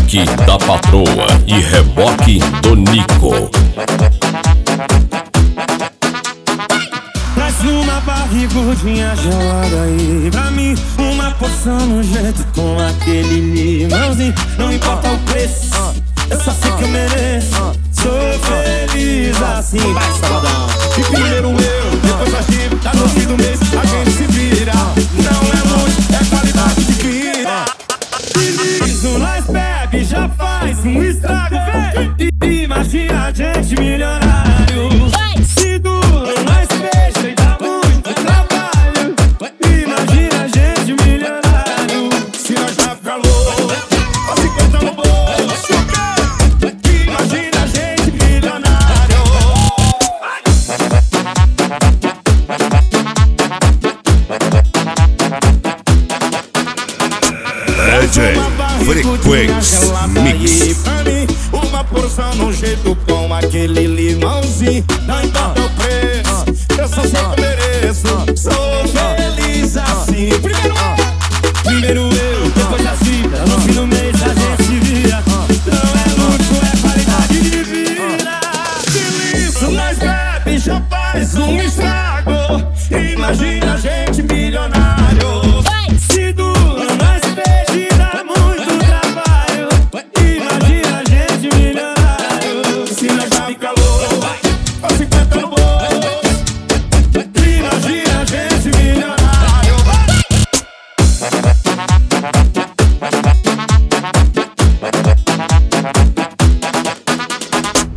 Reboque da patroa e reboque do Nico. Traz uma barrigudinha gelada aí pra mim, uma porção no jeito com aquele limãozinho. Não importa o preço, eu só sei que eu mereço. Sou feliz assim. Vai, Sabadão. E primeiro eu, depois a gente, tá no fim do mês, a gente se vira. Não é luxo, é qualidade de vida. Isso nós bebe, já faz um estrago, velho. Imagina a gente milionário. Se duro, nós fecha e dá muito trabalho. Imagina a gente milionário. Se nós já ficar louco, pra 50 no bolso. Imagina a gente milionário. DJ Frequency Mix. Pra mim, uma porção no jeito com aquele limãozinho. Não importa o preço, eu só sei que eu mereço. Sou feliz assim. Primeiro eu, depois a cita. No fim do mês a gente se vira. Não é luxo, é qualidade de vida. Se isso nós bebe, já faz um estrago. Imagina a gente milionário. Se duro, nós fecha e dá muito trabalho. Imagina a gente milionário. Se nós já ficar louco,